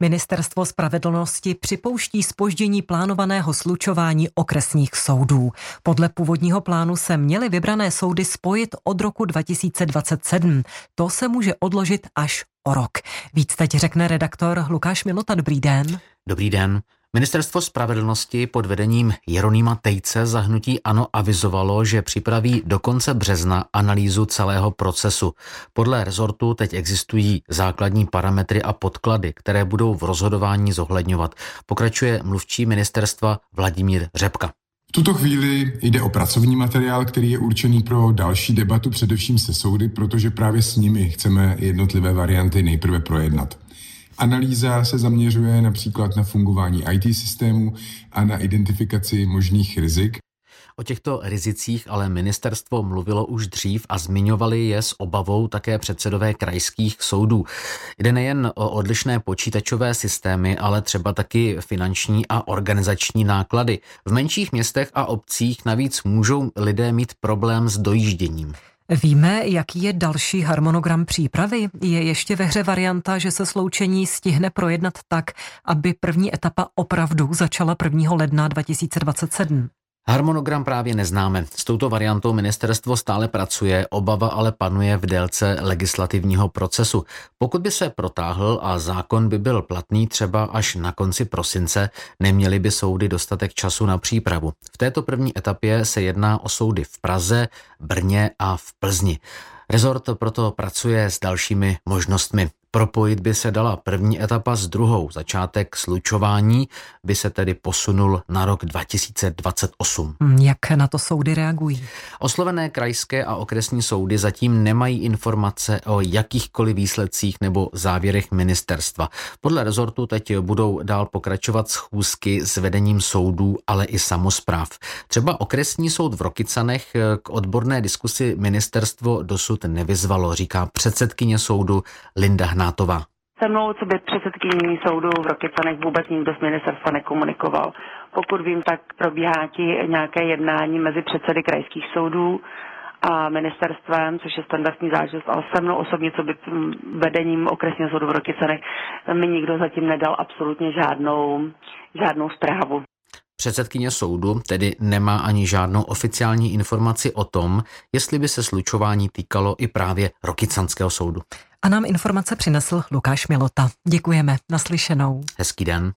Ministerstvo spravedlnosti připouští zpoždění plánovaného slučování okresních soudů. Podle původního plánu se měly vybrané soudy spojit od roku 2027. To se může odložit až o rok. Víc teď řekne redaktor Lukáš Milota. Dobrý den. Dobrý den. Ministerstvo spravedlnosti pod vedením Jeronýma Tejce za hnutí ANO avizovalo, že připraví do konce března analýzu celého procesu. Podle rezortu teď existují základní parametry a podklady, které budou v rozhodování zohledňovat. Pokračuje mluvčí ministerstva Vladimír Řepka. V tuto chvíli jde o pracovní materiál, který je určený pro další debatu především se soudy, protože právě s nimi chceme jednotlivé varianty nejprve projednat. Analýza se zaměřuje například na fungování IT systému a na identifikaci možných rizik. O těchto rizicích ale ministerstvo mluvilo už dřív a zmiňovali je s obavou také předsedové krajských soudů. Jde nejen o odlišné počítačové systémy, ale třeba taky finanční a organizační náklady. V menších městech a obcích navíc můžou lidé mít problém s dojížděním. Víme, jaký je další harmonogram přípravy? Je ještě ve hře varianta, že se sloučení stihne projednat tak, aby první etapa opravdu začala 1. ledna 2027? Harmonogram právě neznáme. S touto variantou ministerstvo stále pracuje, obava ale panuje v délce legislativního procesu. Pokud by se protáhl a zákon by byl platný třeba až na konci prosince, neměly by soudy dostatek času na přípravu. V této první etapě se jedná o soudy v Praze, Brně a v Plzni. Rezort proto pracuje s dalšími možnostmi. Propojit by se dala první etapa s druhou. Začátek slučování by se tedy posunul na rok 2028. Jak na to soudy reagují? Oslovené krajské a okresní soudy zatím nemají informace o jakýchkoliv výsledcích nebo závěrech ministerstva. Podle rezortu teď budou dál pokračovat schůzky s vedením soudů, ale i samospráv. Třeba okresní soud v Rokycanech k odborné diskusi ministerstvo dosud nevyzvalo, říká předsedkyně soudu Linda Hnátová. Se mnou, co by předsedkyní soudu v Rokycanech, vůbec nikdo z ministerstva nekomunikoval. Pokud vím, tak probíhá nějaké jednání mezi předsedy krajských soudů a ministerstvem, což je standardní záležitost, ale se mnou osobně, co by vedením okresního soudu v Rokycanech, mi nikdo zatím nedal absolutně žádnou zprávu. Předsedkyně soudu tedy nemá ani žádnou oficiální informaci o tom, jestli by se slučování týkalo i právě Rokycanského soudu. A nám informace přinesl Lukáš Milota. Děkujeme, naslyšenou. Hezký den.